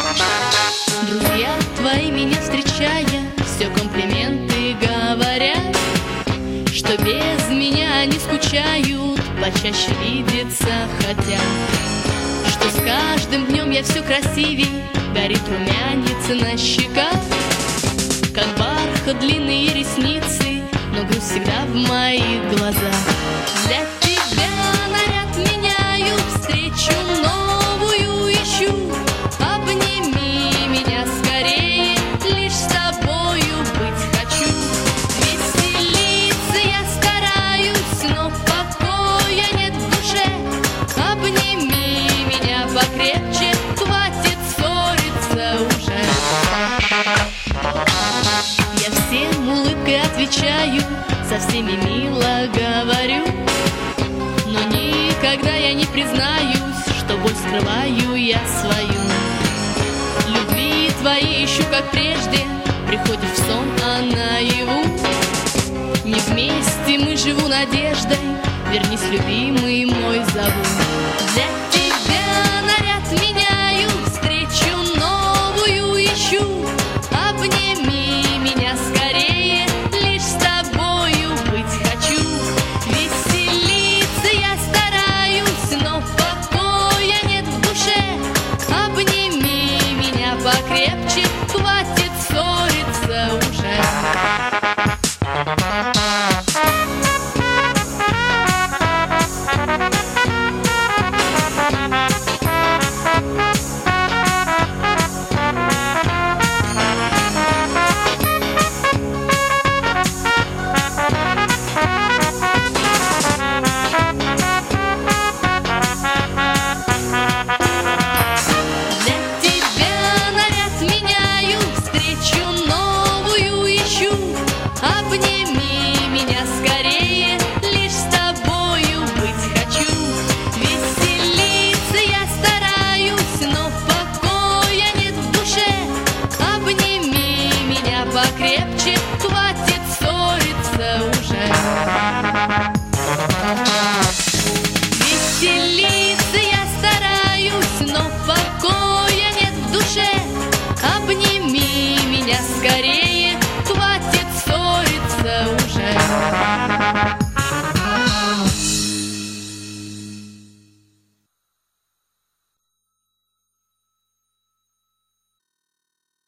Друзья твои меня встречая, все комплименты говорят, что без меня не скучают, почаще видеться хотят, что с каждым днем я все красивей, горит румянец на щеках, как бархат длинные ресницы, но грусть всегда в моих глазах. Для тебя наряд меняю, встречу новую ищу. Обними меня скорее, лишь с тобою быть хочу. Веселиться я стараюсь, но покоя нет в душе. Обними меня покрепче, хватит ссориться уже. Я всем улыбкой отвечаю, со всеми мило говорю, но никогда я не признаюсь, что боль скрываю я свою. Любви твоей ищу, как прежде, приходишь в сон, а наяву не вместе мы живу надеждой, вернись, любимый мой, зову. Для тебя